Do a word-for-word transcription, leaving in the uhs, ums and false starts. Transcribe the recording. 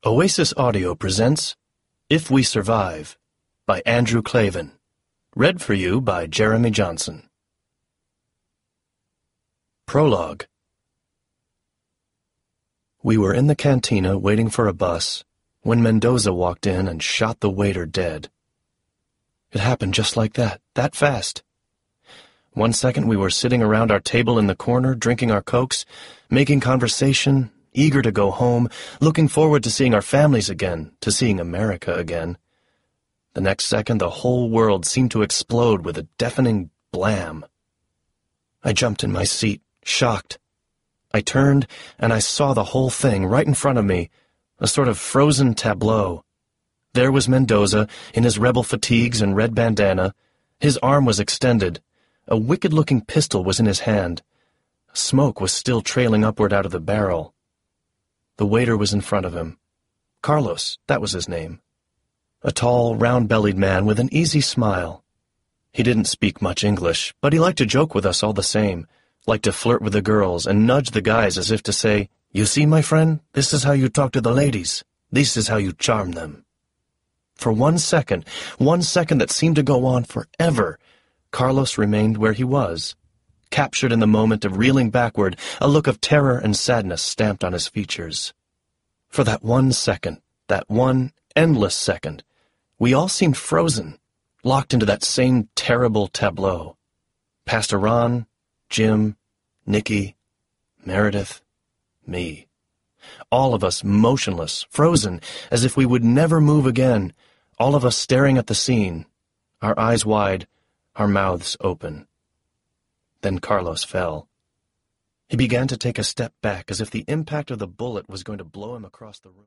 Oasis Audio presents If We Survive by Andrew Klavan. Read for you by Jeremy Johnson. Prologue. We were in the cantina waiting for a bus when Mendoza walked in and shot the waiter dead. It happened just like that, that fast. One second we were sitting around our table in the corner, drinking our Cokes, making conversation, eager to go home, looking forward to seeing our families again, to seeing America again. The next second, the whole world seemed to explode with a deafening blam. I jumped in my seat, shocked. I turned, and I saw the whole thing right in front of me, a sort of frozen tableau. There was Mendoza, in his rebel fatigues and red bandana. His arm was extended. A wicked-looking pistol was in his hand. Smoke was still trailing upward out of the barrel. The waiter was in front of him. Carlos, that was his name. A tall, round-bellied man with an easy smile. He didn't speak much English, but he liked to joke with us all the same, liked to flirt with the girls and nudge the guys as if to say, "You see, my friend, this is how you talk to the ladies. This is how you charm them." For one second, one second that seemed to go on forever, Carlos remained where he was, captured in the moment of reeling backward, a look of terror and sadness stamped on his features. For that one second, that one endless second, we all seemed frozen, locked into that same terrible tableau. Pastor Ron, Jim, Nicky, Meredith, me. All of us motionless, frozen, as if we would never move again, all of us staring at the scene, our eyes wide, our mouths open. Then Carlos fell. He began to take a step back as if the impact of the bullet was going to blow him across the room.